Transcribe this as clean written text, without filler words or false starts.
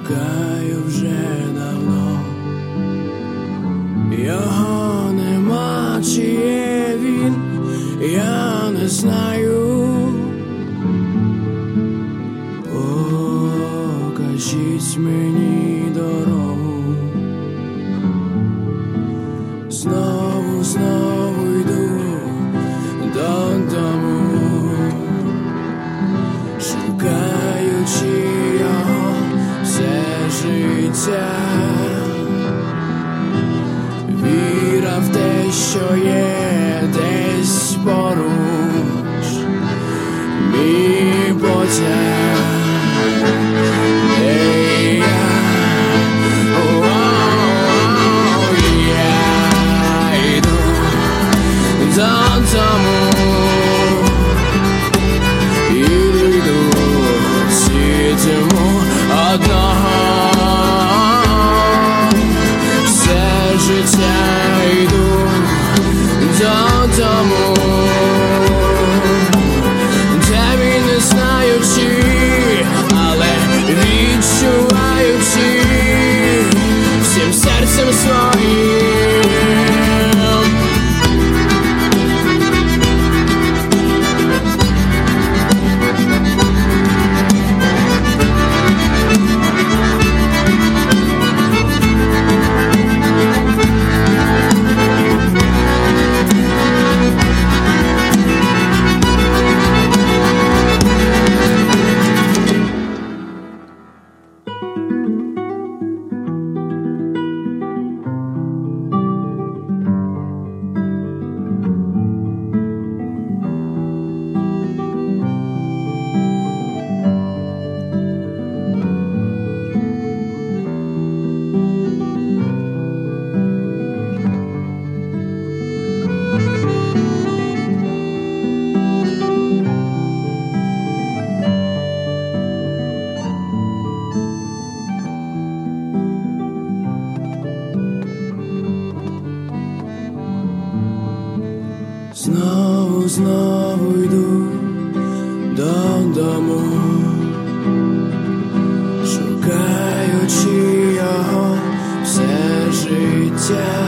шукаю вже давно, його нема, чи є він, я не знаю. Покажіть мені дорогу, знову йду додому, шукаючи його все життя. Віра в те, що є десь поруч мій потяг. Додому йду, сидимо одного, все життя йду додому, де не знаючи, але відчуваючи всім серцем своїм. Знову йду додому, шукаючи його все життя.